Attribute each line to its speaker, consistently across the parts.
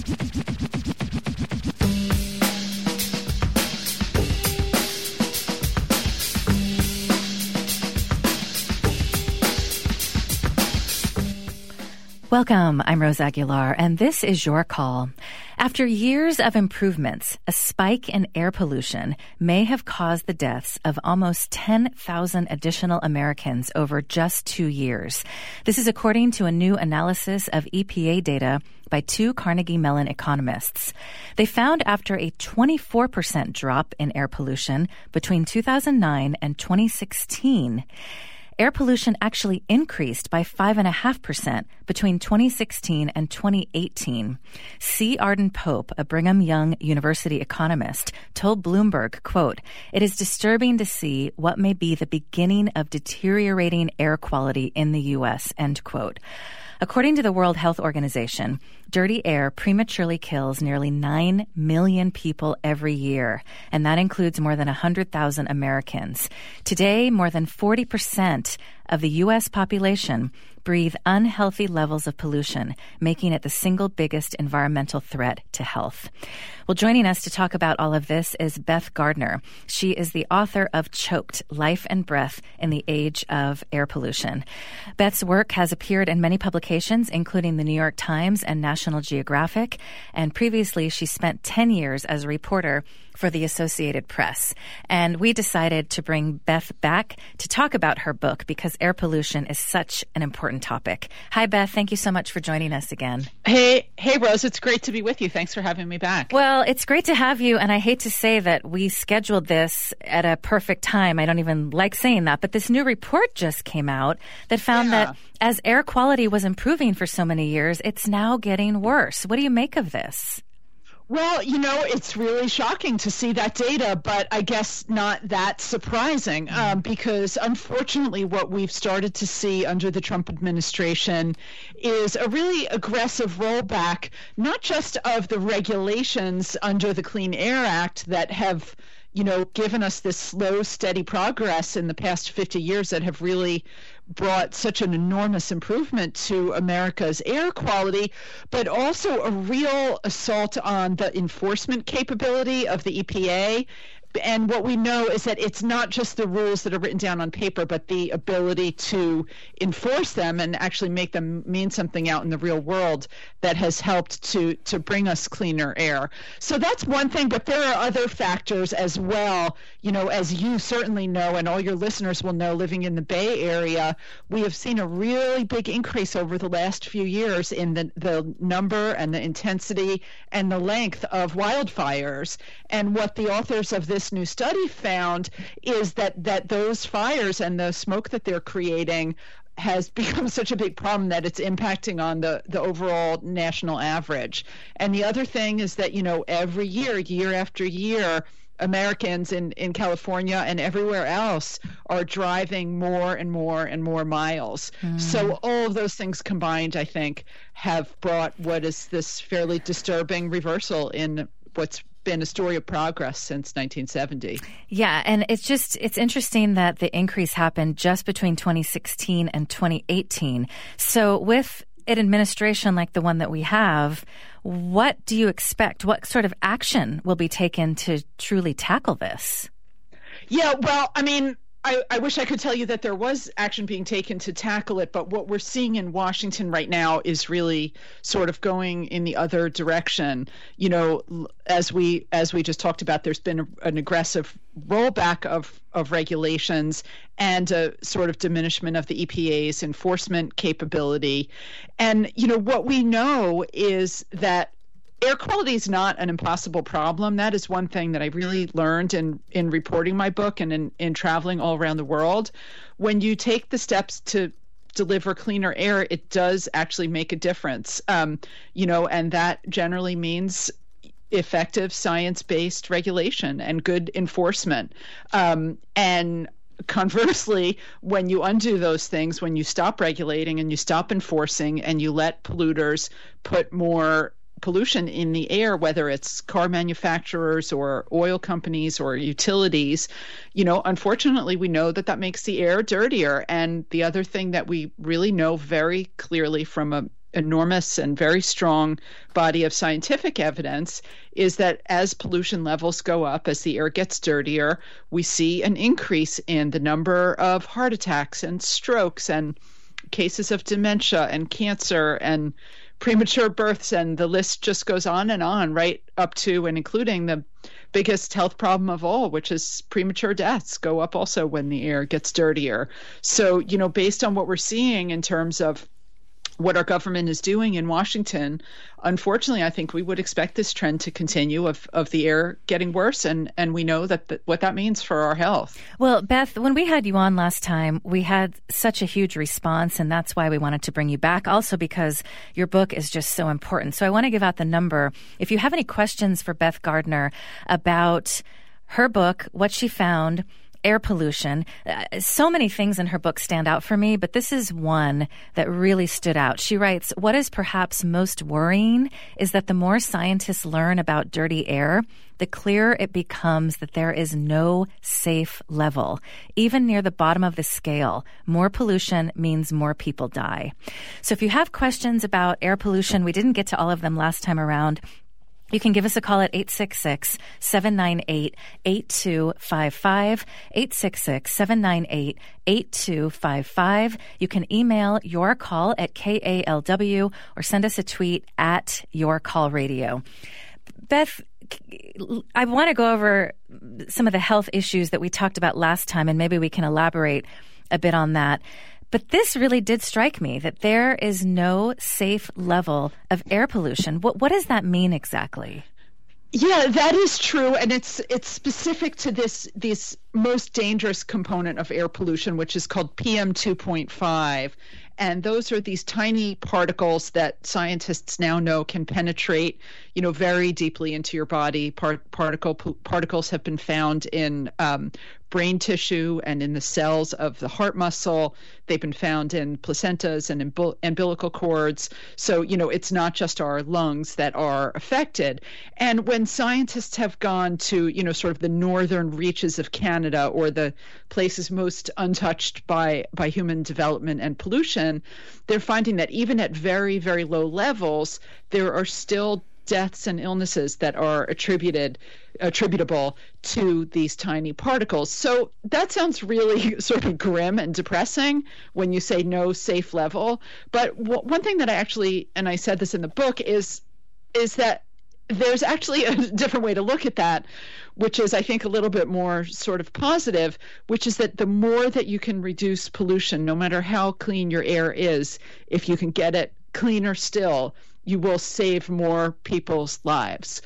Speaker 1: Welcome, I'm Rose Aguilar, and this is Your Call. After years of improvements, a spike in air pollution may have caused the deaths of almost 10,000 additional Americans over just 2 years. This is according to a new analysis of EPA data by 2 Carnegie Mellon economists. They found after a 24% drop in air pollution between 2009 and 2016, air pollution actually increased by 5.5% between 2016 and 2018. C. Arden Pope, a Brigham Young University economist, told Bloomberg, quote, "It is disturbing to see what may be the beginning of deteriorating air quality in the U.S., end quote. According to the World Health Organization, dirty air prematurely kills nearly 9 million people every year, and that includes more than 100,000 Americans. Today, more than 40% of the U.S. population breathe unhealthy levels of pollution, making it the single biggest environmental threat to health. Well, joining us to talk about all of this is Beth Gardner. She is the author of Choked: Life and Breath in the Age of Air Pollution. Beth's work has appeared in many publications, including the New York Times and National Geographic, and previously she spent 10 years as a reporter for the Associated Press. And we decided to bring Beth back to talk about her book because air pollution is such an important topic. Hi, Beth. Thank you so much for joining us again.
Speaker 2: Hey, Rose. It's great to be with you. Thanks for having me back.
Speaker 1: Well, it's great to have you. And I hate to say that we scheduled this at a perfect time. I don't even like saying that. But this new report just came out that found that as air quality was improving for so many years, it's now getting worse. What do you make of this?
Speaker 2: Well, it's really shocking to see that data, but I guess not that surprising because unfortunately what we've started to see under the Trump administration is a really aggressive rollback, not just of the regulations under the Clean Air Act that have given us this slow, steady progress in the past 50 years that have really brought such an enormous improvement to America's air quality, but also a real assault on the enforcement capability of the EPA. And what we know is that it's not just the rules that are written down on paper, but the ability to enforce them and actually make them mean something out in the real world that has helped to bring us cleaner air. So that's one thing, but there are other factors as well. As you certainly know, and all your listeners will know, living in the Bay Area, we have seen a really big increase over the last few years in the number and the intensity and the length of wildfires. And what the authors of this new study found is that those fires and the smoke that they're creating has become such a big problem that it's impacting on the overall national average. And the other thing is that, every year after year, Americans in California and everywhere else are driving more and more and more miles. So all of those things combined, I think, have brought what is this fairly disturbing reversal in what's been a story of progress since 1970.
Speaker 1: Yeah, and it's interesting that the increase happened just between 2016 and 2018. So with an administration like the one that we have, what do you expect? What sort of action will be taken to truly tackle this?
Speaker 2: Yeah, well, I wish I could tell you that there was action being taken to tackle it, but what we're seeing in Washington right now is really sort of going in the other direction. As we just talked about, there's been an aggressive rollback of regulations and a sort of diminishment of the EPA's enforcement capability. And, what we know is that air quality is not an impossible problem. That is one thing that I really learned in reporting my book and in traveling all around the world. When you take the steps to deliver cleaner air, it does actually make a difference. And that generally means effective science-based regulation and good enforcement. And conversely, when you undo those things, when you stop regulating and you stop enforcing and you let polluters put more pollution in the air, whether it's car manufacturers or oil companies or utilities, unfortunately, we know that makes the air dirtier. And the other thing that we really know very clearly from enormous and very strong body of scientific evidence is that as pollution levels go up, as the air gets dirtier, we see an increase in the number of heart attacks and strokes and cases of dementia and cancer and premature births, and the list just goes on, right up to and including the biggest health problem of all, which is premature deaths go up also when the air gets dirtier. So, based on what we're seeing in terms of what our government is doing in Washington, unfortunately, I think we would expect this trend to continue of the air getting worse. And we know that what that means for our health.
Speaker 1: Well, Beth, when we had you on last time, we had such a huge response, and that's why we wanted to bring you back. Also because your book is just so important. So I want to give out the number. If you have any questions for Beth Gardner about her book, what she found, air pollution. So many things in her book stand out for me, but this is one that really stood out. She writes, "What is perhaps most worrying is that the more scientists learn about dirty air, the clearer it becomes that there is no safe level. Even near the bottom of the scale, more pollution means more people die." So if you have questions about air pollution, we didn't get to all of them last time around. You can give us a call at 866-798-8255, 866-798-8255. You can email your call at KALW or send us a tweet at Your Call Radio. Beth, I want to go over some of the health issues that we talked about last time, and maybe we can elaborate a bit on that. But this really did strike me, that there is no safe level of air pollution. What does that mean exactly?
Speaker 2: Yeah, that is true, and it's specific to this most dangerous component of air pollution, which is called PM 2.5. And those are these tiny particles that scientists now know can penetrate, very deeply into your body. Particles have been found in brain tissue and in the cells of the heart muscle. They've been found in placentas and umbilical cords. So, it's not just our lungs that are affected. And when scientists have gone to, sort of the northern reaches of Canada, or the places most untouched by human development and pollution, they're finding that even at very, very low levels, there are still deaths and illnesses that are attributable to these tiny particles. So that sounds really sort of grim and depressing when you say no safe level. But one thing that I said this in the book, is that there's actually a different way to look at that, which is, I think, a little bit more sort of positive, which is that the more that you can reduce pollution, no matter how clean your air is, if you can get it cleaner still, you will save more people's lives.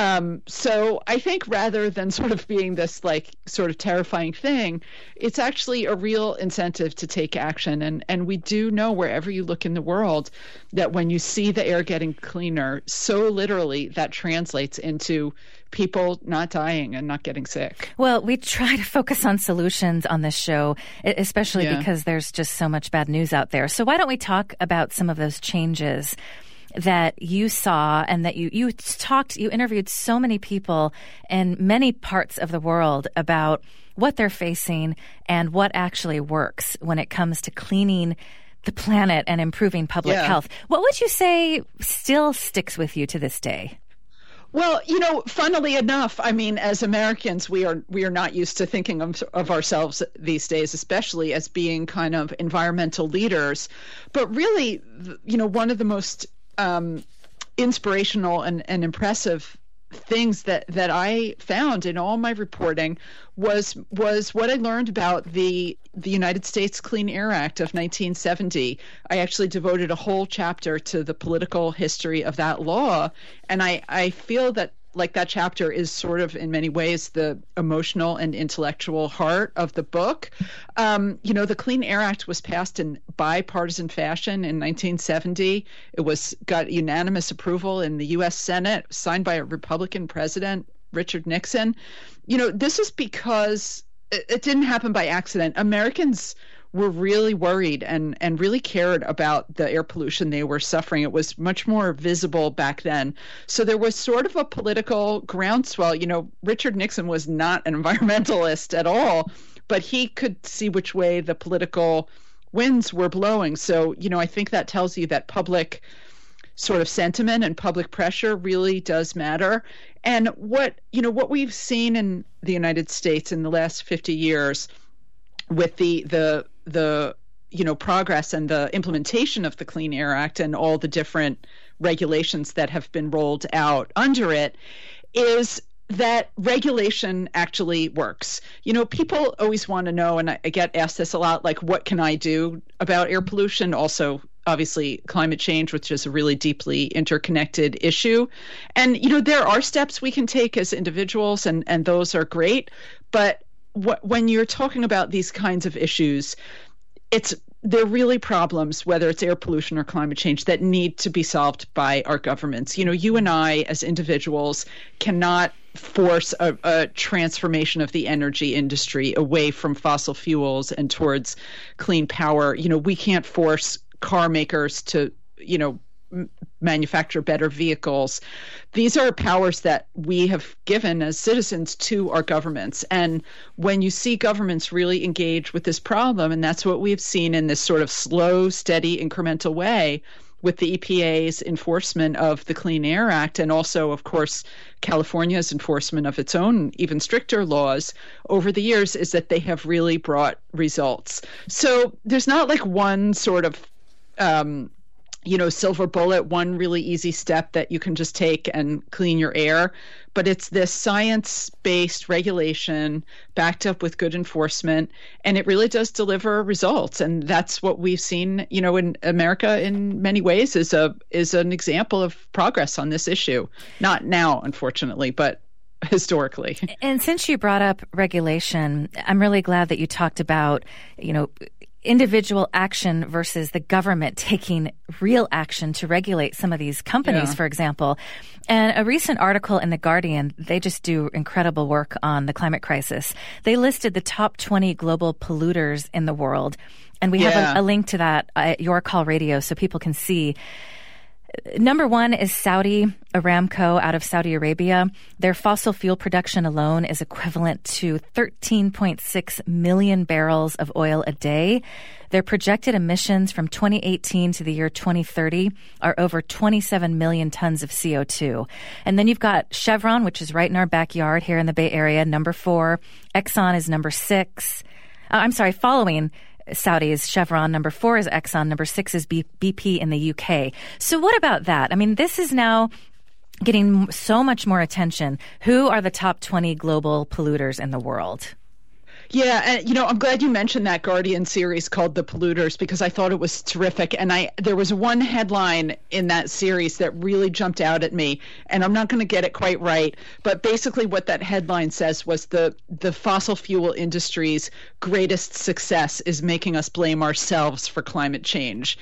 Speaker 2: So I think rather than sort of being this sort of terrifying thing, it's actually a real incentive to take action. And we do know, wherever you look in the world, that when you see the air getting cleaner, so literally that translates into people not dying and not getting sick.
Speaker 1: Well, we try to focus on solutions on this show, especially because there's just so much bad news out there. So why don't we talk about some of those changes that you saw, and that you interviewed so many people in many parts of the world about what they're facing and what actually works when it comes to cleaning the planet and improving public health. What would you say still sticks with you to this day?
Speaker 2: Well, funnily enough, I mean, as Americans, we are not used to thinking of ourselves these days, especially as being kind of environmental leaders. But really, one of the most inspirational and impressive things that I found in all my reporting was what I learned about the United States Clean Air Act of 1970. I actually devoted a whole chapter to the political history of that law, and I feel that that chapter is sort of, in many ways, the emotional and intellectual heart of the book. The Clean Air Act was passed in bipartisan fashion in 1970. It got unanimous approval in the U.S. Senate, signed by a Republican president, Richard Nixon. This is because it didn't happen by accident. Americans were really worried and really cared about the air pollution they were suffering. It was much more visible back then. So there was sort of a political groundswell. Richard Nixon was not an environmentalist at all, but he could see which way the political winds were blowing. So, I think that tells you that public sort of sentiment and public pressure really does matter. And what we've seen in the United States in the last 50 years with the progress and the implementation of the Clean Air Act and all the different regulations that have been rolled out under it is that regulation actually works. People always want to know, and I get asked this a lot, like, what can I do about air pollution? Also, obviously, climate change, which is a really deeply interconnected issue. And, there are steps we can take as individuals, and those are great. But when you're talking about these kinds of issues, they're really problems, whether it's air pollution or climate change, that need to be solved by our governments. You and I, as individuals, cannot force a transformation of the energy industry away from fossil fuels and towards clean power. We can't force car makers to, manufacture better vehicles. These are powers that we have given as citizens to our governments. And when you see governments really engage with this problem, and that's what we've seen in this sort of slow, steady, incremental way with the EPA's enforcement of the Clean Air Act, and also, of course, California's enforcement of its own even stricter laws over the years, is that they have really brought results. So there's not like one sort of silver bullet, one really easy step that you can just take and clean your air. But it's this science-based regulation backed up with good enforcement, and it really does deliver results. And that's what we've seen, in America in many ways is an example of progress on this issue. Not now, unfortunately, but historically.
Speaker 1: And since you brought up regulation, I'm really glad that you talked about, individual action versus the government taking real action to regulate some of these companies, for example. And a recent article in The Guardian, they just do incredible work on the climate crisis. They listed the top 20 global polluters in the world. And we have a link to that at Your Call Radio so people can see. Number one is Saudi Aramco out of Saudi Arabia. Their fossil fuel production alone is equivalent to 13.6 million barrels of oil a day. Their projected emissions from 2018 to the year 2030 are over 27 million tons of CO2. And then you've got Chevron, which is right in our backyard here in the Bay Area, number 4. Exxon is number 6. Following Saudi is Chevron, number 4 is Exxon, number 6 is BP in the UK. So what about that? I mean, this is now getting so much more attention. Who are the top 20 global polluters in the world?
Speaker 2: Yeah, and I'm glad you mentioned that Guardian series called The Polluters, because I thought it was terrific. And there was one headline in that series that really jumped out at me, and I'm not going to get it quite right, but basically what that headline says was the fossil fuel industry's greatest success is making us blame ourselves for climate change.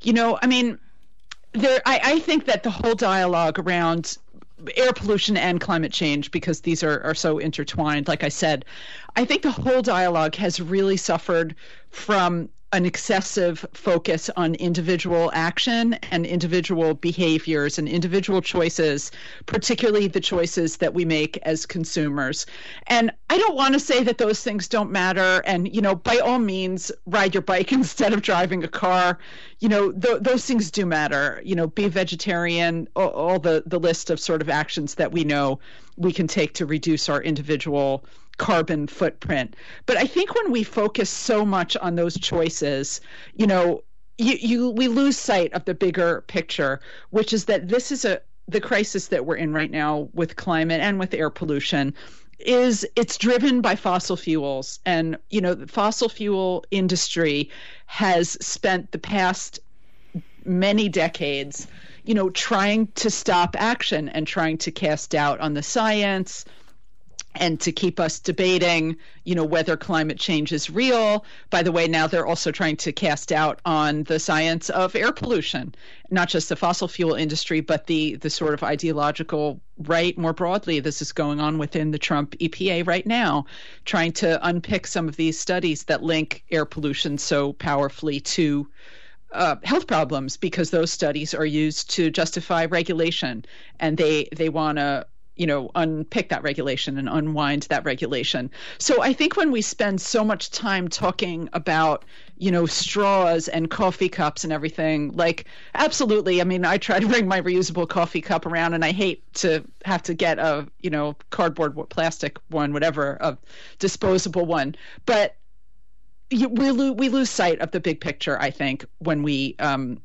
Speaker 2: I think that the whole dialogue around air pollution and climate change, because these are so intertwined, like I said, I think the whole dialogue has really suffered from an excessive focus on individual action and individual behaviors and individual choices, particularly the choices that we make as consumers. And I don't want to say that those things don't matter. And, by all means, ride your bike instead of driving a car. Those things do matter. Be vegetarian, all the list of sort of actions that we know we can take to reduce our individual carbon footprint. But I think when we focus so much on those choices, we lose sight of the bigger picture, which is that this is the crisis that we're in right now with climate and with air pollution. It's driven by fossil fuels. And, the fossil fuel industry has spent the past many decades, trying to stop action and trying to cast doubt on the science and to keep us debating, whether climate change is real. By the way, now they're also trying to cast doubt on the science of air pollution, not just the fossil fuel industry, but the sort of ideological right more broadly. This is going on within the Trump EPA right now, trying to unpick some of these studies that link air pollution so powerfully to health problems, because those studies are used to justify regulation, and they want to unpick that regulation and unwind that regulation. So I think when we spend so much time talking about, straws and coffee cups and everything. Like, absolutely. I mean, I try to bring my reusable coffee cup around, and I hate to have to get a, cardboard, plastic one, whatever, a disposable one. But we lose sight of the big picture, I think, when we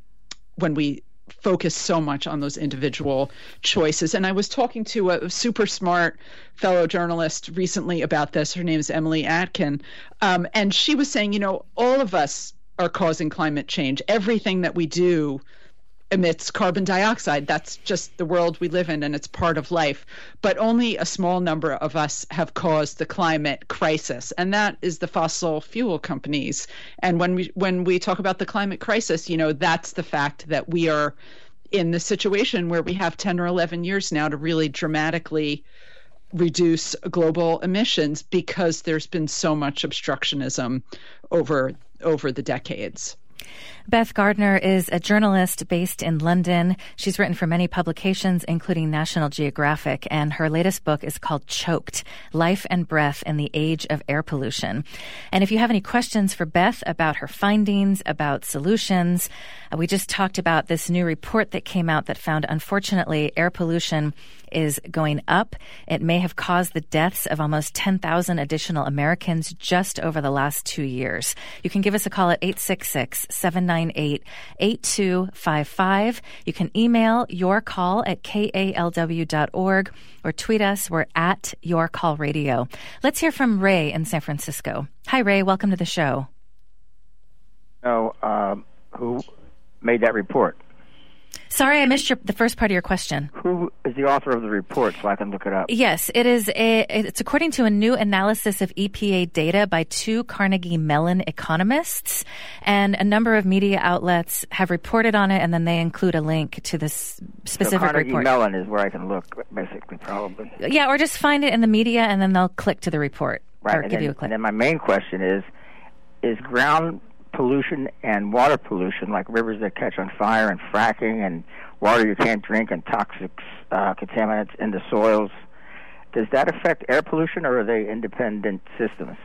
Speaker 2: focus so much on those individual choices. And I was talking to a super smart fellow journalist recently about this. Her name is Emily Atkin. And she was saying, all of us are causing climate change. Everything that we do emits carbon dioxide. That's just the world we live in, and it's part of life. But only a small number of us have caused the climate crisis, and that is the fossil fuel companies. And when we talk about the climate crisis, that's the fact that we are in the situation where we have 10 or 11 years now to really dramatically reduce global emissions, because there's been so much obstructionism over the decades.
Speaker 1: Beth Gardner is a journalist based in London. She's written for many publications, including National Geographic, and her latest book is called Choked: Life and Breath in the Age of Air Pollution. And if you have any questions for Beth about her findings, about solutions, we just talked about this new report that came out that found, unfortunately, air pollution is going up. It may have caused the deaths of almost 10,000 additional Americans just over the last 2 years. You can give us a call at 866-798-8255. You can email your call at kalw.org or tweet us. We're at Your Call Radio. Let's hear from Ray in San Francisco. Hi, Ray. Welcome to the show.
Speaker 3: Who made that report?
Speaker 1: Sorry, I missed the first part of your question.
Speaker 3: Who is the author of the report so I can look it up?
Speaker 1: Yes, it's according to a new analysis of EPA data by 2 Carnegie Mellon economists, and a number of media outlets have reported on it, and then they include a link to this specific
Speaker 3: Carnegie
Speaker 1: report.
Speaker 3: Mellon is where I can look, basically, probably.
Speaker 1: Yeah, or just find it in the media, and then they'll click to the report,
Speaker 3: right,
Speaker 1: or give you a click.
Speaker 3: And then my main question is ground pollution and water pollution, like rivers that catch on fire and fracking and water you can't drink and toxic contaminants in the soils, does that affect air pollution, or are they independent systems?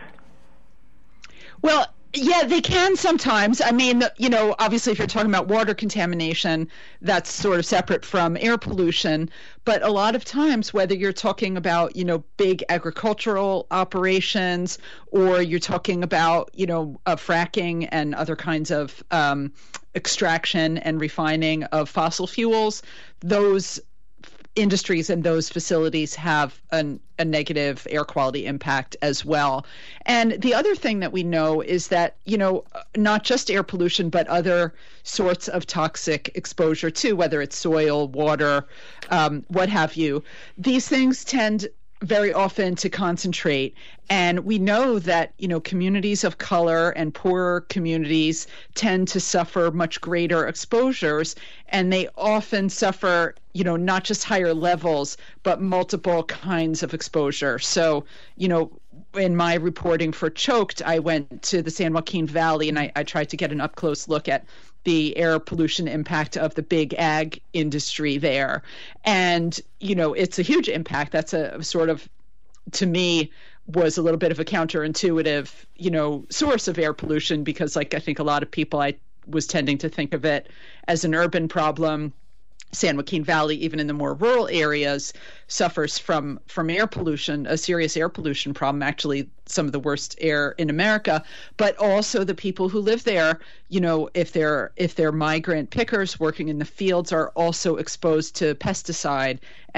Speaker 2: Well, yeah, they can sometimes. I mean, obviously if you're talking about water contamination, that's sort of separate from air pollution. But a lot of times, whether you're talking about, big agricultural operations, or you're talking about, fracking and other kinds of extraction and refining of fossil fuels, those industries and those facilities have a negative air quality impact as well. And the other thing that we know is that, not just air pollution, but other sorts of toxic exposure too, whether it's soil, water, what have you, these things tend very often to concentrate. And we know that, communities of color and poorer communities tend to suffer much greater exposures, and they often suffer, not just higher levels, but multiple kinds of exposure. So, in my reporting for Choked, I went to the San Joaquin Valley, and I tried to get an up-close look at the air pollution impact of the big ag industry there. And, it's a huge impact. That's a sort of, to me, was a little bit of a counterintuitive, source of air pollution, because I think a lot of people, I was tending to think of it as an urban problem. San Joaquin Valley, even in the more rural areas, suffers from air pollution, a serious air pollution problem, actually some of the worst air in America. But also the people who live there, if they're migrant pickers working in the fields, are also exposed to pesticides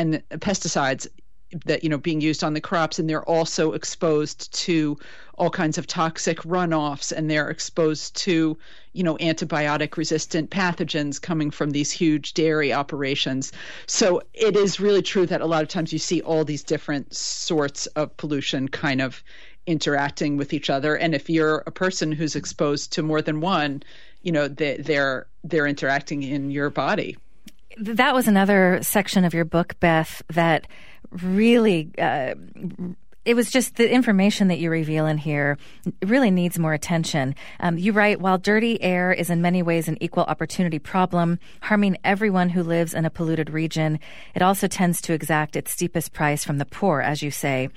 Speaker 2: that, being used on the crops, and they're also exposed to all kinds of toxic runoffs, and they're exposed to, antibiotic resistant pathogens coming from these huge dairy operations. So it is really true that a lot of times you see all these different sorts of pollution kind of interacting with each other. And if you're a person who's exposed to more than one, they're interacting in your body.
Speaker 1: That was another section of your book, Beth, that really, it was just the information that you reveal in here really needs more attention. You write, while dirty air is in many ways an equal opportunity problem, harming everyone who lives in a polluted region, it also tends to exact its steepest price from the poor, as you say.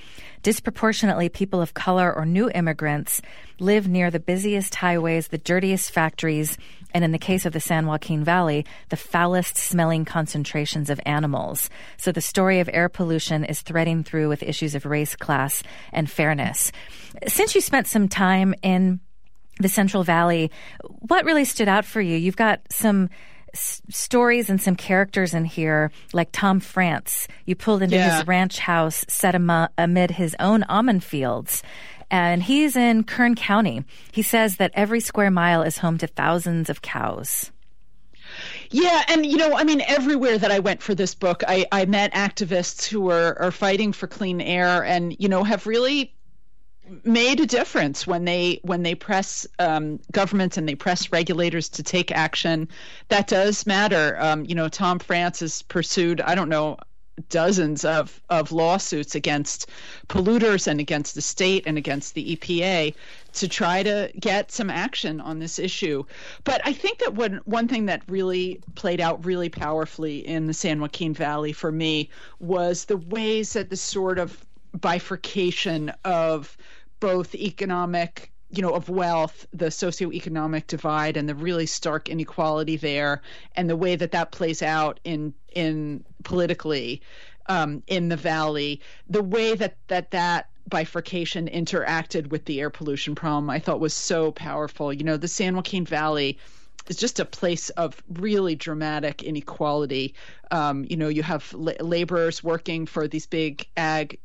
Speaker 1: Disproportionately, people of color or new immigrants live near the busiest highways, the dirtiest factories, and in the case of the San Joaquin Valley, the foulest smelling concentrations of animals. So the story of air pollution is threading through with issues of race, class, and fairness. Since you spent some time in the Central Valley, what really stood out for you? You've got some stories and some characters in here, like Tom France. You pulled into his ranch house set amid his own almond fields. And he's in Kern County. He says that every square mile is home to thousands of cows.
Speaker 2: Yeah, and everywhere that I went for this book, I met activists who are fighting for clean air and, have really made a difference when they press governments and they press regulators to take action. That does matter. Tom France has pursued, dozens of lawsuits against polluters and against the state and against the EPA to try to get some action on this issue. But I think that one thing that really played out really powerfully in the San Joaquin Valley for me was the ways that the sort of bifurcation of both economic, of wealth, the socioeconomic divide, and the really stark inequality there, and the way that plays out in politically in the valley, the way that bifurcation interacted with the air pollution problem, I thought was so powerful. The San Joaquin Valley is just a place of really dramatic inequality. You have laborers working for these big ag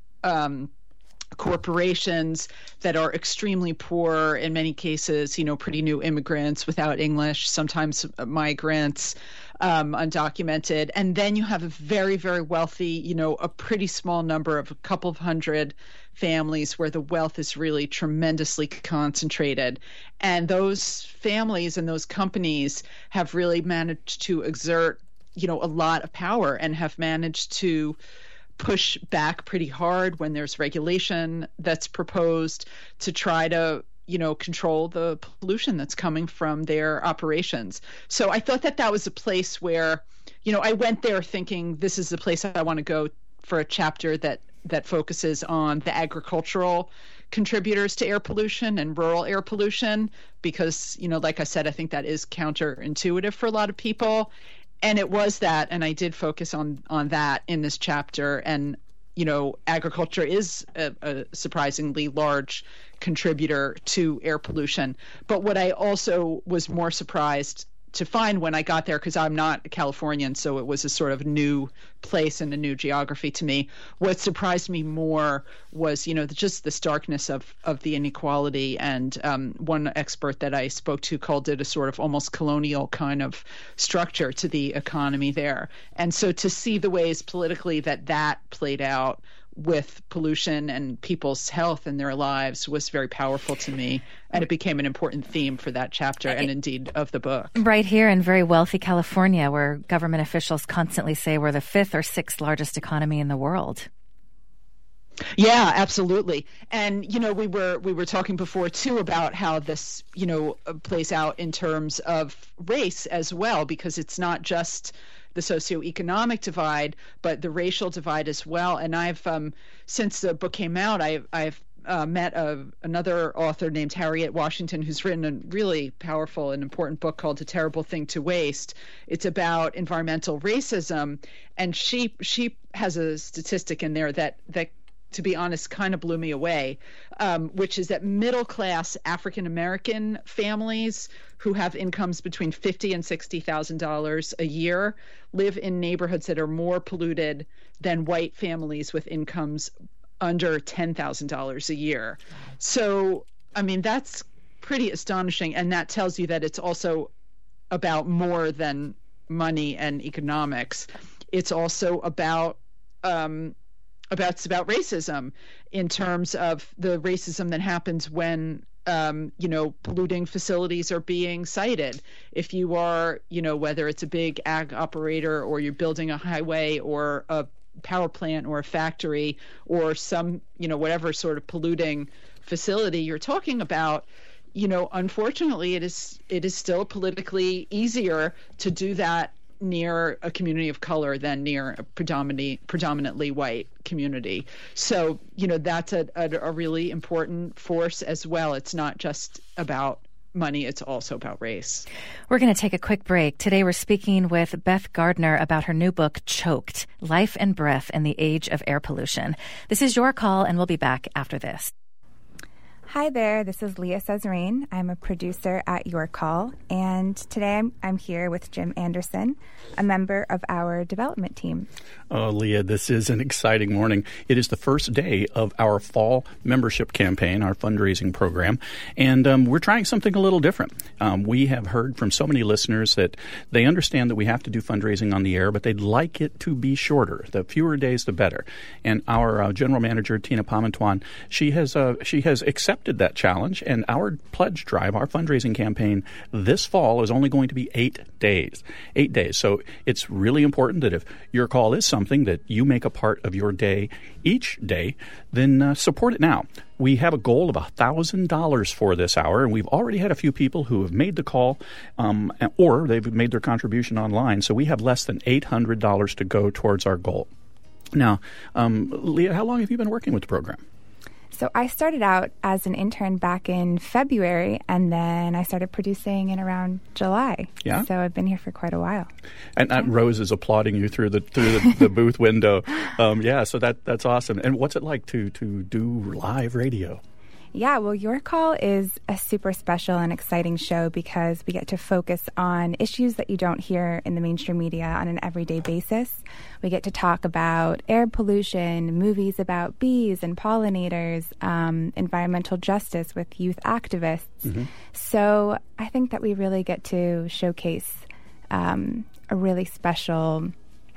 Speaker 2: corporations that are extremely poor, in many cases, pretty new immigrants without English, sometimes migrants, undocumented. And then you have a very, very wealthy, a pretty small number of a couple of hundred families where the wealth is really tremendously concentrated. And those families and those companies have really managed to exert, a lot of power and have managed to push back pretty hard when there's regulation that's proposed to try to, control the pollution that's coming from their operations. So I thought that was a place where, I went there thinking this is the place I want to go for a chapter that focuses on the agricultural contributors to air pollution and rural air pollution, because, like I said, I think that is counterintuitive for a lot of people. And it was that, and I did focus on that in this chapter. And, agriculture is a surprisingly large contributor to air pollution. But what I also was more surprised to find when I got there, because I'm not a Californian, so it was a sort of new place and a new geography to me. What surprised me more was, just the starkness of the inequality. And one expert that I spoke to called it a sort of almost colonial kind of structure to the economy there. And so to see the ways politically that played out with pollution and people's health and their lives was very powerful to me. And it became an important theme for that chapter and indeed of the book.
Speaker 1: Right here in very wealthy California, where government officials constantly say we're the 5th or 6th largest economy in the world.
Speaker 2: Yeah, absolutely. And, we were talking before, too, about how this, plays out in terms of race as well, because it's not just the socioeconomic divide, but the racial divide as well. And I've, since the book came out, I've met another author named Harriet Washington, who's written a really powerful and important book called A Terrible Thing to Waste. It's about environmental racism. And she has a statistic in there that to be honest, kind of blew me away, which is that middle-class African-American families who have incomes between $50,000 and $60,000 a year live in neighborhoods that are more polluted than white families with incomes under $10,000 a year. So, that's pretty astonishing. And that tells you that it's also about more than money and economics. It's also about racism in terms of the racism that happens when, polluting facilities are being cited. If you are, whether it's a big ag operator or you're building a highway or a power plant or a factory or some, whatever sort of polluting facility you're talking about, unfortunately, it is still politically easier to do that near a community of color than near a predominantly white community. So, that's a really important force as well. It's not just about money, it's also about race.
Speaker 1: We're going to take a quick break. Today we're speaking with Beth Gardner about her new book, Choked: Life and Breath in the Age of Air Pollution. This is Your Call, and we'll be back after this.
Speaker 4: Hi there, this is Leah Cesarine. I'm a producer at Your Call, and today I'm here with Jim Anderson, a member of our development team.
Speaker 5: Oh, Leah, this is an exciting morning. It is the first day of our fall membership campaign, our fundraising program, and we're trying something a little different. We have heard from so many listeners that they understand that we have to do fundraising on the air, but they'd like it to be shorter. The fewer days, the better. And our general manager, Tina Pamantuan, she has accepted that challenge, and our pledge drive, our fundraising campaign this fall is only going to be 8 days. 8 days. So it's really important that if your call is something that you make a part of your day each day, then support it now. We have a goal of $1,000 for this hour, and we've already had a few people who have made the call or they've made their contribution online. So we have less than $800 to go towards our goal. Now, Leah, how long have you been working with the program?
Speaker 4: So I started out as an intern back in February, and then I started producing in around July.
Speaker 5: Yeah.
Speaker 4: So I've been here for quite a while.
Speaker 5: And Rose is applauding you through the booth window. So that's awesome. And what's it like to do live radio?
Speaker 4: Yeah, well, Your Call is a super special and exciting show because we get to focus on issues that you don't hear in the mainstream media on an everyday basis. We get to talk about air pollution, movies about bees and pollinators, environmental justice with youth activists. Mm-hmm. So I think that we really get to showcase a really special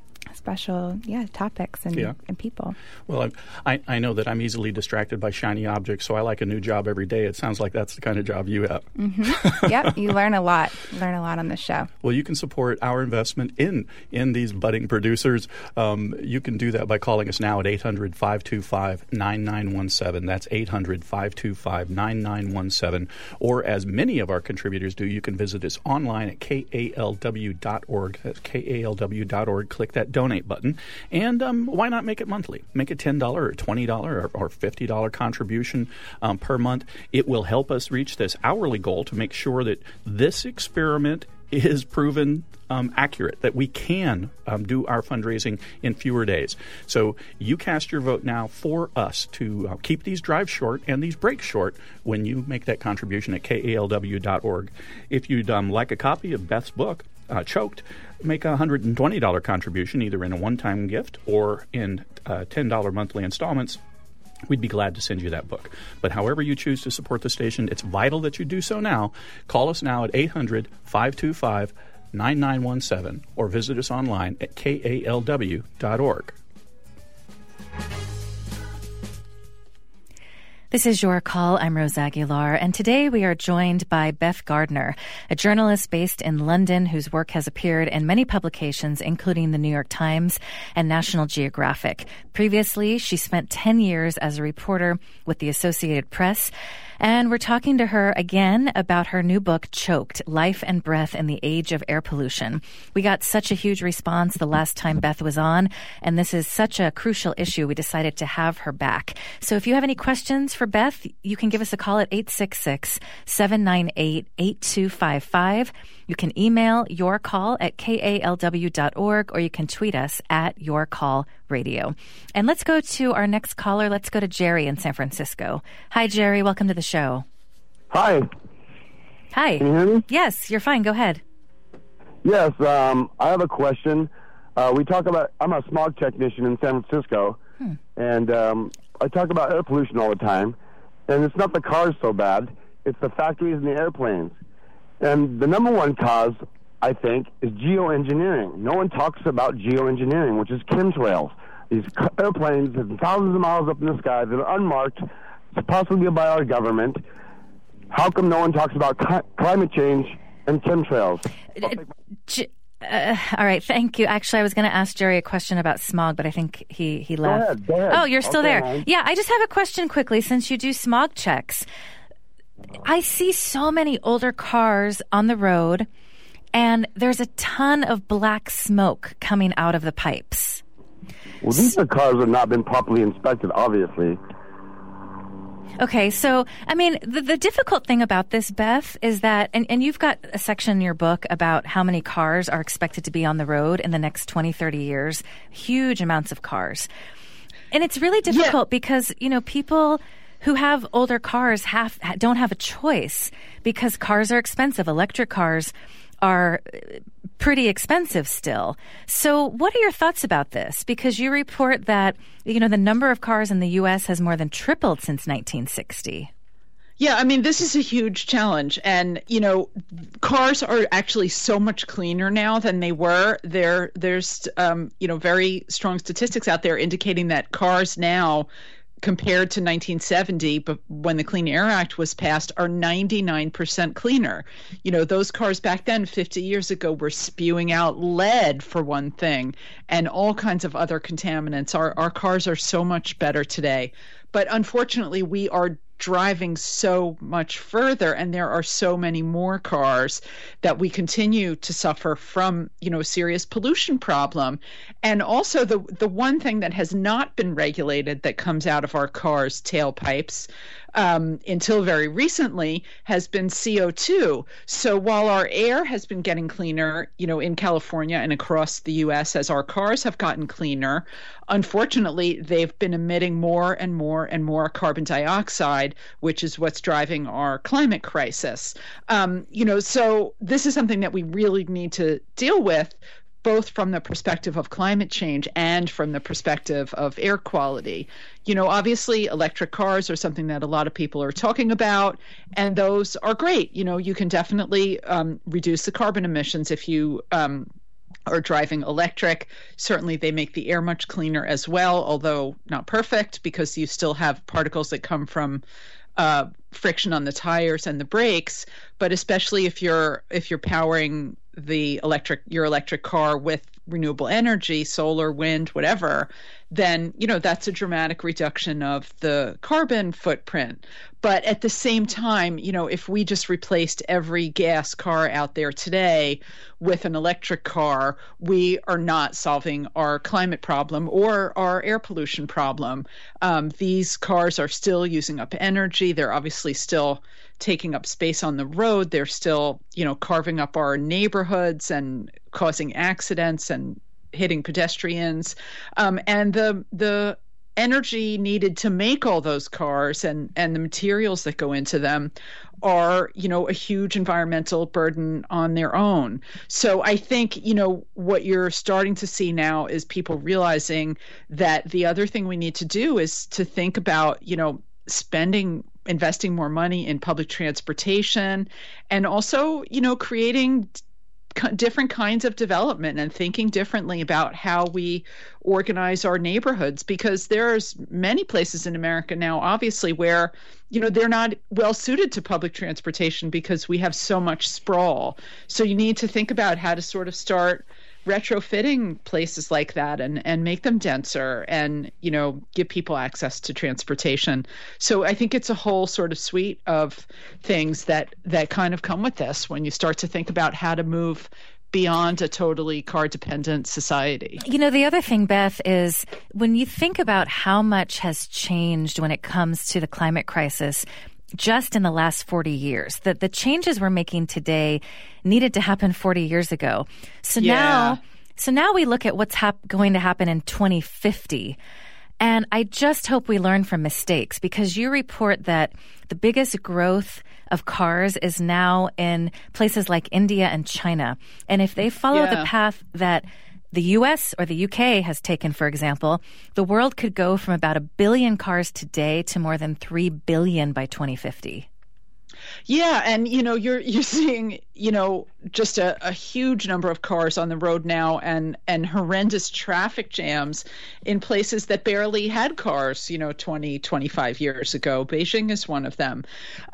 Speaker 4: topics and people.
Speaker 5: Well, I know that I'm easily distracted by shiny objects, so I like a new job every day. It sounds like that's the kind of job you have.
Speaker 4: Mm-hmm. Yep, you learn a lot on the show.
Speaker 5: Well, you can support our investment in these budding producers. You can do that by calling us now at 800-525-9917. That's 800-525-9917. Or as many of our contributors do, you can visit us online at kalw.org. That's kalw.org. Click that donate button, and why not make it monthly? Make it $10 or $20 or $50 contribution per month. It will help us reach this hourly goal to make sure that this experiment is proven accurate, that we can do our fundraising in fewer days. So you cast your vote now for us to keep these drives short and these breaks short when you make that contribution at kalw.org. If you'd like a copy of Beth's book, Choked, make a $120 contribution either in a one-time gift or in $10 monthly installments. We'd be glad to send you that book. But however you choose to support the station, it's vital that you do so now. Call us now at 800-525-9917 or visit us online at kalw.org.
Speaker 1: This is Your Call. I'm Rose Aguilar, and today we are joined by Beth Gardner, a journalist based in London whose work has appeared in many publications, including the New York Times and National Geographic. Previously, she spent 10 years as a reporter with the Associated Press, and we're talking to her again about her new book, Choked: Life and Breath in the Age of Air Pollution. We got such a huge response the last time Beth was on, and this is such a crucial issue, we decided to have her back. So if you have any questions for Beth, you can give us a call at 866-798-8255. You can email your call at kalw.org, or you can tweet us at Your Call Radio. And let's go to our next caller. Let's go to Jerry in San Francisco. Hi, Jerry. Welcome to the show.
Speaker 6: Hi.
Speaker 1: Hi.
Speaker 6: Can you hear me?
Speaker 1: Yes, you're fine. Go ahead.
Speaker 6: Yes, I have a question. I'm a smog technician in San Francisco, and I talk about air pollution all the time. And it's not the cars so bad. It's the factories and the airplanes. And the number one cause, I think, is geoengineering. No one talks about geoengineering, which is chemtrails. These airplanes have thousands of miles up in the sky that are unmarked, possibly by our government. How come no one talks about climate change and chemtrails?
Speaker 1: All right, thank you. Actually, I was going to ask Jerry a question about smog, but I think he left.
Speaker 6: Go ahead.
Speaker 1: Oh, you're still there.
Speaker 6: Man.
Speaker 1: Yeah, I just have a question quickly, since you do smog checks. I see so many older cars on the road, and there's a ton of black smoke coming out of the pipes.
Speaker 6: Well, these are cars that have not been properly inspected, obviously.
Speaker 1: Okay, so, I mean, the difficult thing about this, Beth, is that, and you've got a section in your book about how many cars are expected to be on the road in the next 20, 30 years, huge amounts of cars. And it's really difficult because, you know, people who have older cars don't have a choice because cars are expensive. Electric cars are pretty expensive still. So what are your thoughts about this? Because you report that, you know, the number of cars in the U.S. has more than tripled since 1960.
Speaker 2: Yeah, I mean, this is a huge challenge. And, you know, cars are actually so much cleaner now than they were. There's you know, very strong statistics out there indicating that cars now, compared to 1970, but when the Clean Air Act was passed, are 99% cleaner. You know, those cars back then, 50 years ago, were spewing out lead, for one thing, and all kinds of other contaminants. Our cars are so much better today. But unfortunately, we are driving so much further, and there are so many more cars that we continue to suffer from, you know, a serious pollution problem. And also the one thing that has not been regulated that comes out of our cars' tailpipes until very recently has been CO2. So while our air has been getting cleaner, you know, in California and across the U.S. as our cars have gotten cleaner, unfortunately, they've been emitting more and more and more carbon dioxide, which is what's driving our climate crisis. You know, so this is something that we really need to deal with, both from the perspective of climate change and from the perspective of air quality. You know, obviously, electric cars are something that a lot of people are talking about, and those are great. You know, you can definitely reduce the carbon emissions if you are driving electric. Certainly, they make the air much cleaner as well, although not perfect, because you still have particles that come from friction on the tires and the brakes. But especially if you're powering your electric car with renewable energy, solar, wind, whatever, then, you know, that's a dramatic reduction of the carbon footprint. But at the same time, you know, if we just replaced every gas car out there today with an electric car, we are not solving our climate problem or our air pollution problem. These cars are still using up energy. They're obviously still taking up space on the road. They're still, you know, carving up our neighborhoods and causing accidents and hitting pedestrians. And the energy needed to make all those cars and the materials that go into them are, you know, a huge environmental burden on their own. So I think, you know, what you're starting to see now is people realizing that the other thing we need to do is to think about, you know, investing more money in public transportation, and also, you know, creating different kinds of development and thinking differently about how we organize our neighborhoods, because there's many places in America now, obviously, where, you know, they're not well suited to public transportation because we have so much sprawl. So you need to think about how to sort of start retrofitting places like that and make them denser and, you know, give people access to transportation. So I think it's a whole sort of suite of things that kind of come with this when you start to think about how to move beyond a totally car-dependent society.
Speaker 1: You know, the other thing, Beth, is when you think about how much has changed when it comes to the climate crisis just in the last 40 years, that the changes we're making today needed to happen 40 years ago. So now we look at what's going to happen in 2050. And I just hope we learn from mistakes, because you report that the biggest growth of cars is now in places like India and China. And if they follow the path that the U.S. or the U.K. has taken, for example, the world could go from about 1 billion cars today to more than 3 billion by 2050.
Speaker 2: Yeah, and you know, you're seeing, you know, just a huge number of cars on the road now, and horrendous traffic jams in places that barely had cars, you know, 25 years ago. Beijing is one of them.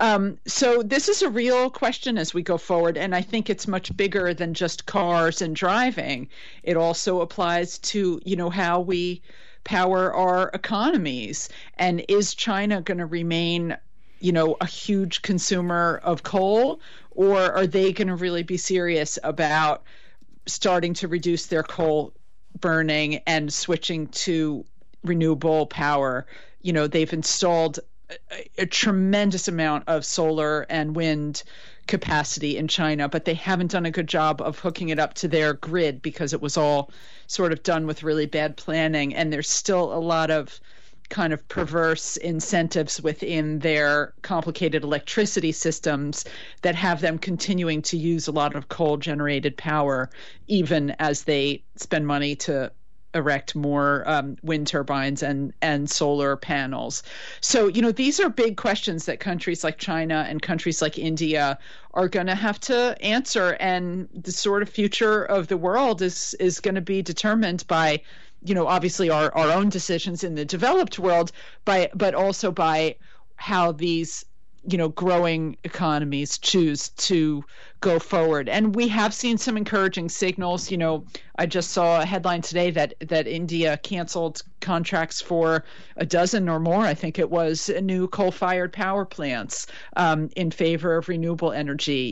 Speaker 2: So this is a real question as we go forward, and I think it's much bigger than just cars and driving. It also applies to, you know, how we power our economies. And is China going to remain a huge consumer of coal, or are they going to really be serious about starting to reduce their coal burning and switching to renewable power? They've installed a tremendous amount of solar and wind capacity in China, but they haven't done a good job of hooking it up to their grid because it was all sort of done with really bad planning. And there's still a lot of kind of perverse incentives within their complicated electricity systems that have them continuing to use a lot of coal generated power, even as they spend money to erect more wind turbines and solar panels. So, these are big questions that countries like China and countries like India are going to have to answer. And the sort of future of the world is going to be determined by, obviously our own decisions in the developed world, but also by how these growing economies choose to go forward. And we have seen some encouraging signals. I just saw a headline today that India canceled contracts for a dozen or more, I think it was, new coal-fired power plants in favor of renewable energy.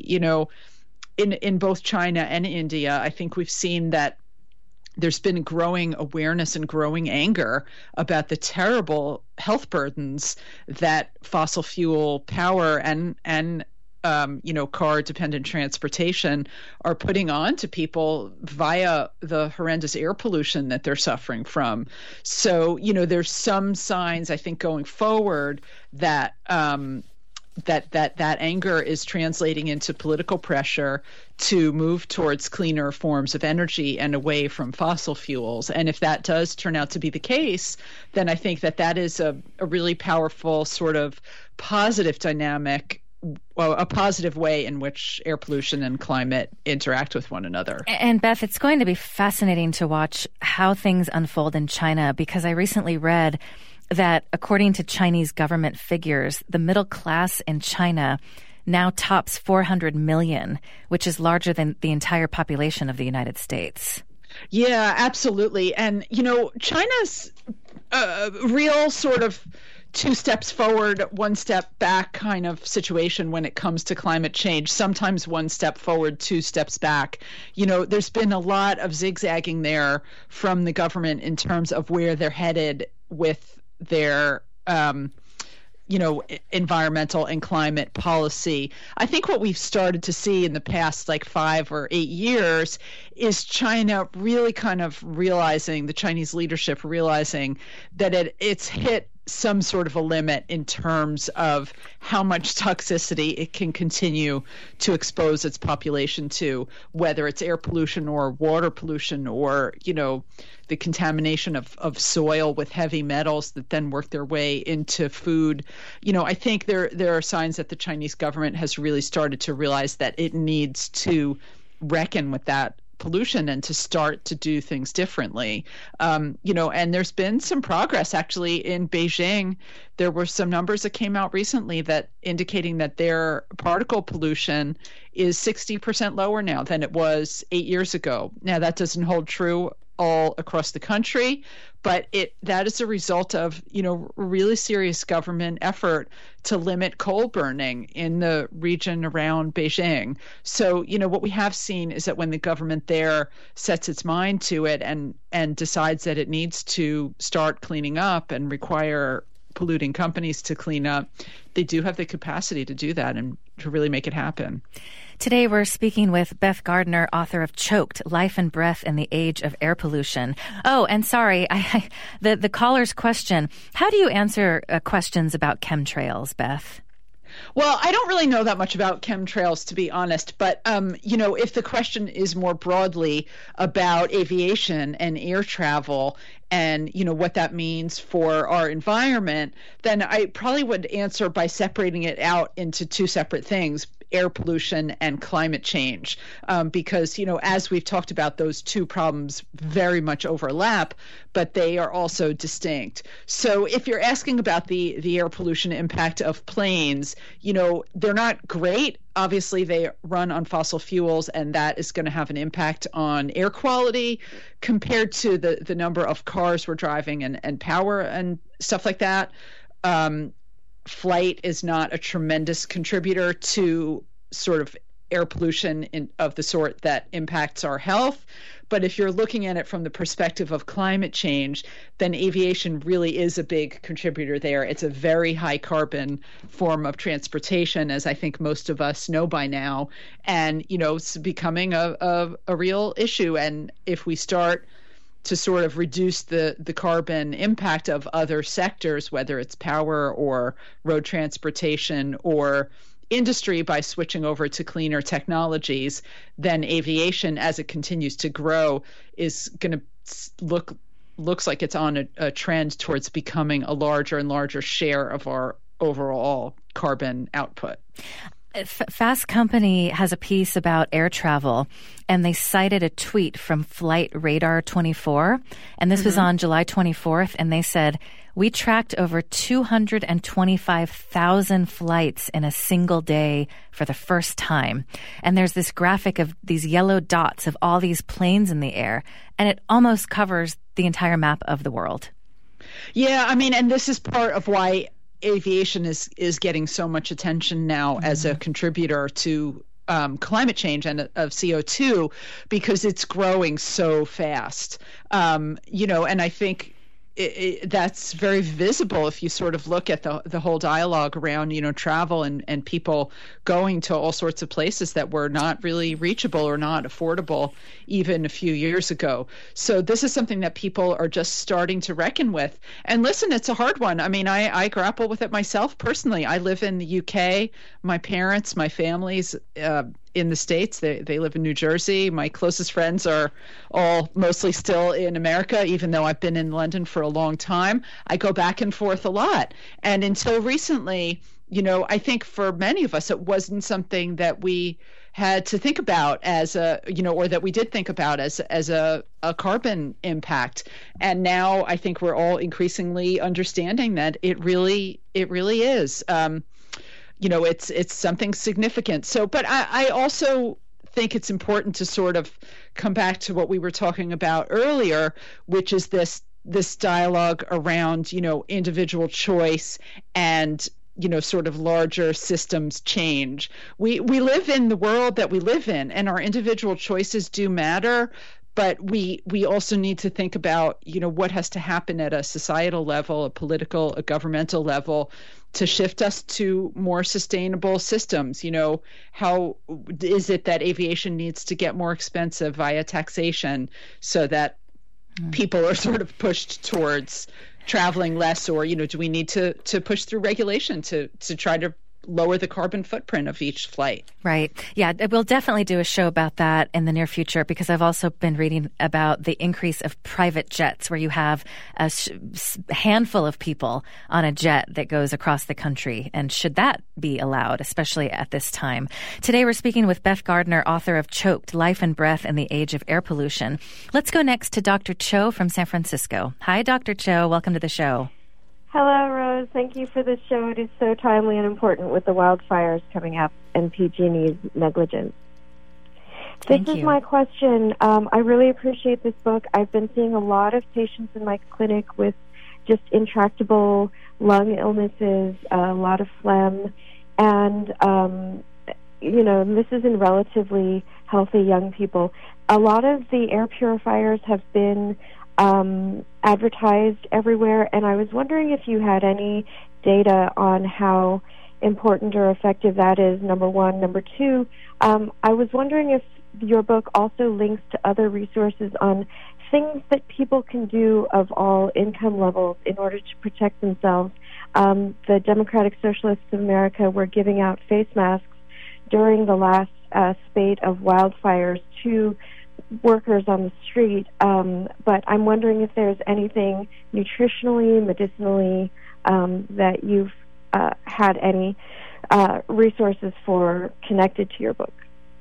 Speaker 2: In both China and India, I think we've seen that there's been growing awareness and growing anger about the terrible health burdens that fossil fuel power and car-dependent transportation are putting on to people via the horrendous air pollution that they're suffering from. So, there's some signs, I think, going forward that that anger is translating into political pressure to move towards cleaner forms of energy and away from fossil fuels. And if that does turn out to be the case, then I think that is a really powerful sort of positive dynamic, a positive way in which air pollution and climate interact with one another.
Speaker 1: And Beth, it's going to be fascinating to watch how things unfold in China, because I recently read that according to Chinese government figures, the middle class in China now tops 400 million, which is larger than the entire population of the United States.
Speaker 2: Yeah, absolutely. And, China's real sort of 2 steps forward, 1 step back kind of situation when it comes to climate change. Sometimes 1 step forward, 2 steps back. There's been a lot of zigzagging there from the government in terms of where they're headed with their environmental and climate policy. I think what we've started to see in the past 5 or 8 years is China really kind of realizing, the Chinese leadership realizing that it's hit some sort of a limit in terms of how much toxicity it can continue to expose its population to, whether it's air pollution or water pollution or, the contamination of soil with heavy metals that then work their way into food. I think there are signs that the Chinese government has really started to realize that it needs to reckon with that pollution and to start to do things differently. And there's been some progress actually in Beijing. There were some numbers that came out recently that indicating that their particle pollution is 60% lower now than it was 8 years ago. Now, that doesn't hold true all across the country, but that is a result of, really serious government effort to limit coal burning in the region around Beijing. So, what we have seen is that when the government there sets its mind to it and decides that it needs to start cleaning up and require polluting companies to clean up, they do have the capacity to do that and to really make it happen.
Speaker 1: Today, we're speaking with Beth Gardner, author of Choked, Life and Breath in the Age of Air Pollution. Oh, and sorry, the caller's question, how do you answer questions about chemtrails, Beth?
Speaker 2: Well, I don't really know that much about chemtrails, to be honest. But, if the question is more broadly about aviation and air travel and, what that means for our environment, then I probably would answer by separating it out into 2 separate things: air pollution and climate change, because, as we've talked about, those 2 problems very much overlap, but they are also distinct. So if you're asking about the air pollution impact of planes, they're not great. Obviously, they run on fossil fuels, and that is going to have an impact on air quality compared to the number of cars we're driving and power and stuff like that. flight is not a tremendous contributor to sort of air pollution of the sort that impacts our health. But if you're looking at it from the perspective of climate change, then aviation really is a big contributor there. It's a very high carbon form of transportation, as I think most of us know by now. And, it's becoming a real issue. And if we start to sort of reduce the carbon impact of other sectors, whether it's power or road transportation or industry, by switching over to cleaner technologies, then aviation, as it continues to grow, is going to looks like it's on a trend towards becoming a larger and larger share of our overall carbon output.
Speaker 1: Fast Company has a piece about air travel, and they cited a tweet from Flight Radar 24, and this was on July 24th, and they said, "We tracked over 225,000 flights in a single day for the first time." And there's this graphic of these yellow dots of all these planes in the air, and it almost covers the entire map of the world.
Speaker 2: Yeah, I mean, and this is part of why aviation is getting so much attention now as a contributor to climate change and of CO2, because it's growing so fast. And I think that's very visible if you sort of look at the whole dialogue around, travel and people going to all sorts of places that were not really reachable or not affordable even a few years ago. So this is something that people are just starting to reckon with. And listen, it's a hard one. I mean, I grapple with it myself personally. I live in the UK. My parents, my family's in the States. They live in New Jersey. My closest friends are all mostly still in America, even though I've been in London for a long time. I go back and forth a lot. And until recently, I think for many of us, it wasn't something that we had to think about as or that we did think about as a carbon impact. And now I think we're all increasingly understanding that it really is. It's something significant. So, but I also think it's important to sort of come back to what we were talking about earlier, which is this dialogue around, individual choice and, sort of larger systems change. We live in the world that we live in, and our individual choices do matter. But we also need to think about, what has to happen at a societal level, a political, a governmental level, to shift us to more sustainable systems. How is it that aviation needs to get more expensive via taxation so that people are sort of pushed towards traveling less, or, do we need to push through regulation to try to lower the carbon footprint of each flight?
Speaker 1: Right. Yeah, we'll definitely do a show about that in the near future, because I've also been reading about the increase of private jets, where you have a handful of people on a jet that goes across the country. And should that be allowed, especially at this time? Today, we're speaking with Beth Gardner, author of Choked: Life and Breath in the Age of Air Pollution. Let's go next to Dr. Cho from San Francisco. Hi, Dr. Cho. Welcome to the show.
Speaker 7: Hello, Rose. Thank you for this show. It is so timely and important with the wildfires coming up and PG&E's negligence. This is my question. I really appreciate this book. I've been seeing a lot of patients in my clinic with just intractable lung illnesses, a lot of phlegm, and, this is in relatively healthy young people. A lot of the air purifiers have been advertised everywhere, and I was wondering if you had any data on how important or effective that is, number one. Number two, I was wondering if your book also links to other resources on things that people can do of all income levels in order to protect themselves. The Democratic Socialists of America were giving out face masks during the last spate of wildfires to workers on the street, but I'm wondering if there's anything nutritionally, medicinally, that you've had any resources for connected to your book.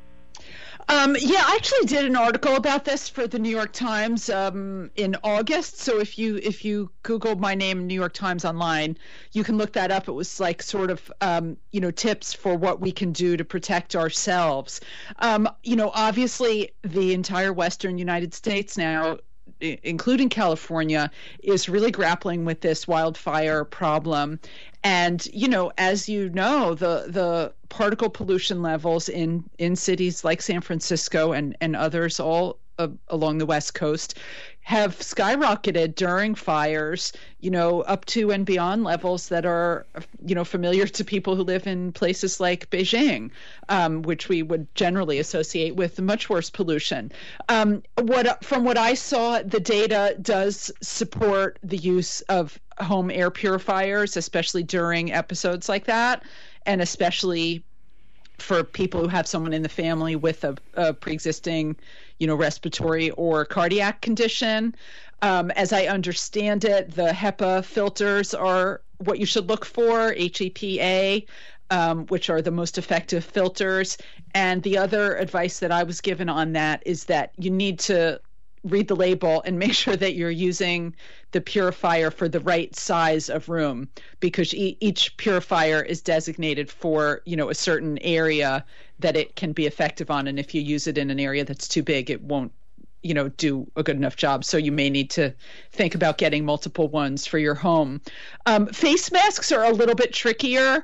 Speaker 2: Yeah, I actually did an article about this for the New York Times in August. So if you Google my name, New York Times online, you can look that up. It was like sort of tips for what we can do to protect ourselves. Obviously the entire Western United States now including California, is really grappling with this wildfire problem. And, as you know, the particle pollution levels in cities like San Francisco and others all along the West Coast have skyrocketed during fires, up to and beyond levels that are, familiar to people who live in places like Beijing, which we would generally associate with much worse pollution. From what I saw, the data does support the use of home air purifiers, especially during episodes like that, and especially for people who have someone in the family with a pre-existing, respiratory or cardiac condition. As I understand it, the HEPA filters are what you should look for, HEPA, which are the most effective filters. And the other advice that I was given on that is that you need to read the label and make sure that you're using the purifier for the right size of room, because each purifier is designated for, a certain area that it can be effective on. And if you use it in an area that's too big, it won't, do a good enough job. So you may need to think about getting multiple ones for your home. Face masks are a little bit trickier.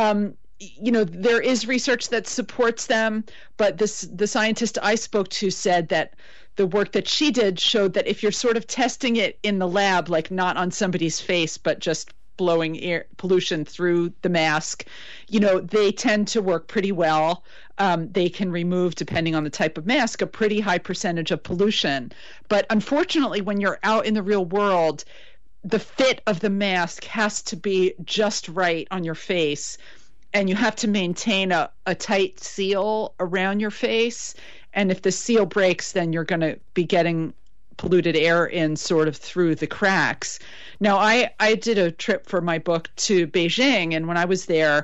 Speaker 2: There is research that supports them, but the scientist I spoke to said that the work that she did showed that if you're sort of testing it in the lab, like not on somebody's face, but just blowing air pollution through the mask, they tend to work pretty well. They can remove, depending on the type of mask, a pretty high percentage of pollution. But unfortunately, when you're out in the real world, the fit of the mask has to be just right on your face, and you have to maintain a tight seal around your face. And if the seal breaks, then you're going to be getting polluted air in sort of through the cracks. Now, I did a trip for my book to Beijing, and when I was there,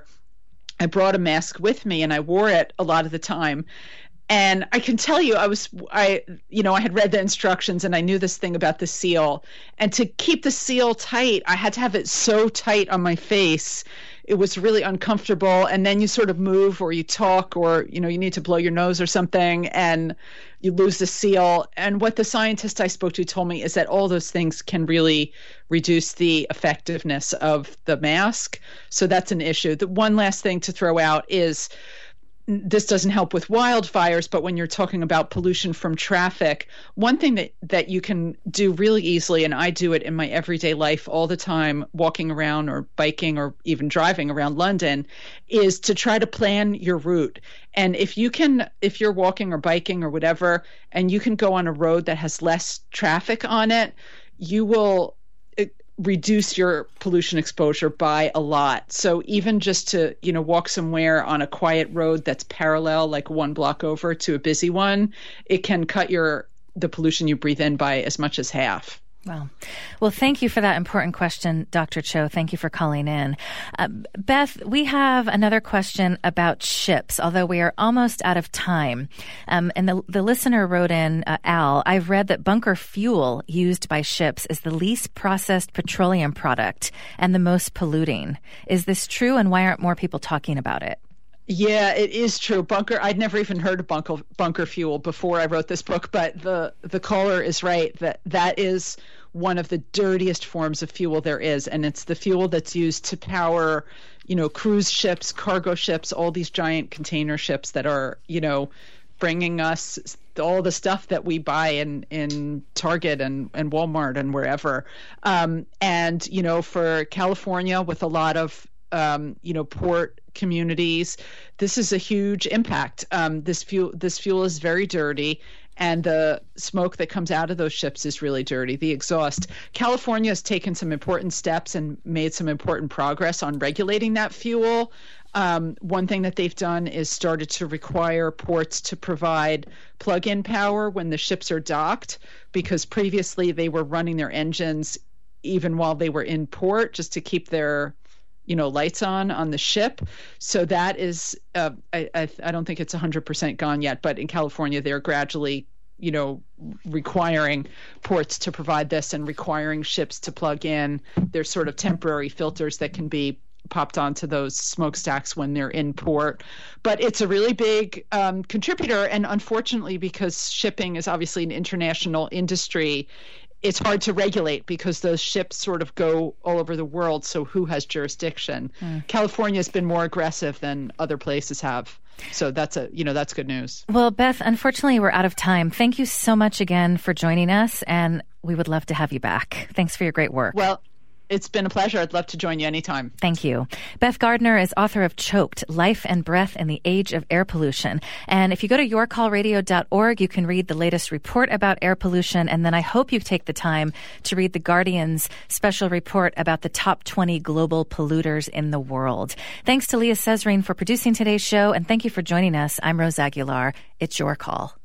Speaker 2: I brought a mask with me, and I wore it a lot of the time. And I can tell you, I had read the instructions, and I knew this thing about the seal. And to keep the seal tight, I had to have it so tight on my face. It was really uncomfortable. And then you sort of move or you talk or, you need to blow your nose or something and you lose the seal. And what the scientist I spoke to told me is that all those things can really reduce the effectiveness of the mask. So that's an issue. The one last thing to throw out is, this doesn't help with wildfires, but when you're talking about pollution from traffic, one thing that you can do really easily, and I do it in my everyday life all the time, walking around or biking or even driving around London, is to try to plan your route. And if you're walking or biking or whatever, and you can go on a road that has less traffic on it, you will reduce your pollution exposure by a lot. So even just to, walk somewhere on a quiet road that's parallel, like one block over to a busy one, it can cut the pollution you breathe in by as much as half.
Speaker 1: Wow. Well, thank you for that important question, Dr. Cho. Thank you for calling in. Beth, we have another question about ships, although we are almost out of time. And the listener wrote in, Al, I've read that bunker fuel used by ships is the least processed petroleum product and the most polluting. Is this true, and why aren't more people talking about it?
Speaker 2: Yeah, it is true. I'd never even heard of bunker fuel before I wrote this book, but the caller is right that is one of the dirtiest forms of fuel there is, and it's the fuel that's used to power, cruise ships, cargo ships, all these giant container ships that are, bringing us all the stuff that we buy in Target and Walmart and wherever. And for California, with a lot of port communities, this is a huge impact. This fuel is very dirty, and the smoke that comes out of those ships is really dirty, the exhaust. California has taken some important steps and made some important progress on regulating that fuel. One thing that they've done is started to require ports to provide plug-in power when the ships are docked, because previously they were running their engines even while they were in port just to keep their lights on the ship. So that is, I don't think it's 100% gone yet, but in California, they're gradually, requiring ports to provide this and requiring ships to plug in. There's sort of temporary filters that can be popped onto those smokestacks when they're in port. But it's a really big contributor. And unfortunately, because shipping is obviously an international industry, it's hard to regulate because those ships sort of go all over the world. So who has jurisdiction? California has been more aggressive than other places have. So that's good news.
Speaker 1: Well, Beth, unfortunately, we're out of time. Thank you so much again for joining us, and we would love to have you back. Thanks for your great work.
Speaker 2: Well, it's been a pleasure. I'd love to join you anytime.
Speaker 1: Thank you. Beth Gardner is author of Choked, Life and Breath in the Age of Air Pollution. And if you go to yourcallradio.org, you can read the latest report about air pollution. And then I hope you take the time to read The Guardian's special report about the top 20 global polluters in the world. Thanks to Leah Cesarine for producing today's show. And thank you for joining us. I'm Rose Aguilar. It's Your Call.